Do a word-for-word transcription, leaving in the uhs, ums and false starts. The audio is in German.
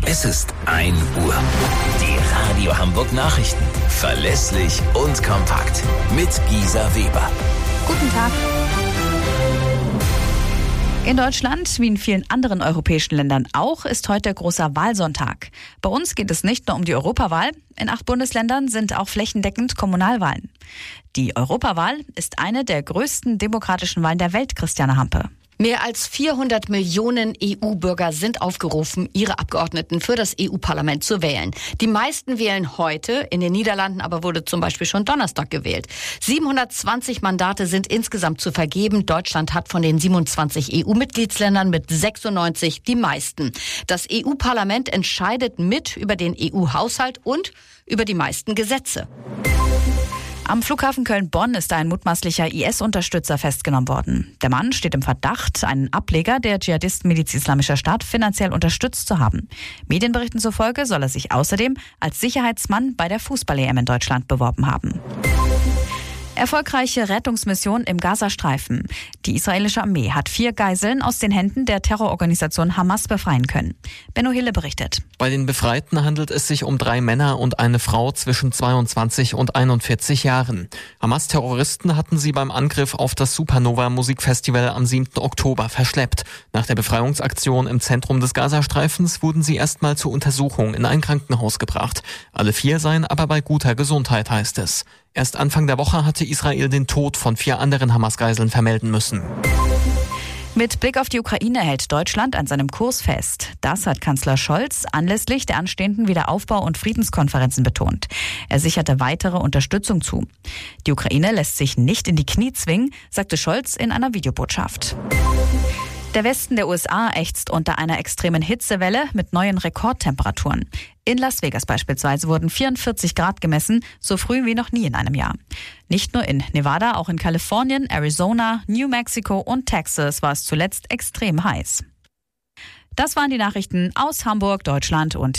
Es ist ein Uhr. Die Radio Hamburg Nachrichten. Verlässlich und kompakt. Mit Gisa Weber. Guten Tag. In Deutschland, wie in vielen anderen europäischen Ländern auch, ist heute großer Wahlsonntag. Bei uns geht es nicht nur um die Europawahl. In acht Bundesländern sind auch flächendeckend Kommunalwahlen. Die Europawahl ist eine der größten demokratischen Wahlen der Welt, Christiane Hampe. Mehr als vierhundert Millionen E U-Bürger sind aufgerufen, ihre Abgeordneten für das E U-Parlament zu wählen. Die meisten wählen heute, in den Niederlanden aber wurde zum Beispiel schon Donnerstag gewählt. siebenhundertzwanzig Mandate sind insgesamt zu vergeben. Deutschland hat von den siebenundzwanzig E U-Mitgliedsländern mit sechsundneunzig die meisten. Das E U-Parlament entscheidet mit über den E U-Haushalt und über die meisten Gesetze. Am Flughafen Köln-Bonn ist ein mutmaßlicher I S-Unterstützer festgenommen worden. Der Mann steht im Verdacht, einen Ableger der Dschihadisten-Miliz Islamischer Staat finanziell unterstützt zu haben. Medienberichten zufolge soll er sich außerdem als Sicherheitsmann bei der Fußball-E M in Deutschland beworben haben. Erfolgreiche Rettungsmission im Gazastreifen. Die israelische Armee hat vier Geiseln aus den Händen der Terrororganisation Hamas befreien können. Benno Hille berichtet. Bei den Befreiten handelt es sich um drei Männer und eine Frau zwischen zweiundzwanzig und einundvierzig Jahren. Hamas-Terroristen hatten sie beim Angriff auf das Supernova-Musikfestival am siebten Oktober verschleppt. Nach der Befreiungsaktion im Zentrum des Gazastreifens wurden sie erstmal zur Untersuchung in ein Krankenhaus gebracht. Alle vier seien aber bei guter Gesundheit, heißt es. Erst Anfang der Woche hatte Israel den Tod von vier anderen Hamas-Geiseln vermelden müssen. Mit Blick auf die Ukraine hält Deutschland an seinem Kurs fest. Das hat Kanzler Scholz anlässlich der anstehenden Wiederaufbau- und Friedenskonferenzen betont. Er sicherte weitere Unterstützung zu. Die Ukraine lässt sich nicht in die Knie zwingen, sagte Scholz in einer Videobotschaft. Der Westen der U S A ächzt unter einer extremen Hitzewelle mit neuen Rekordtemperaturen. In Las Vegas beispielsweise wurden vierundvierzig Grad gemessen, so früh wie noch nie in einem Jahr. Nicht nur in Nevada, auch in Kalifornien, Arizona, New Mexico und Texas war es zuletzt extrem heiß. Das waren die Nachrichten aus Hamburg, Deutschland und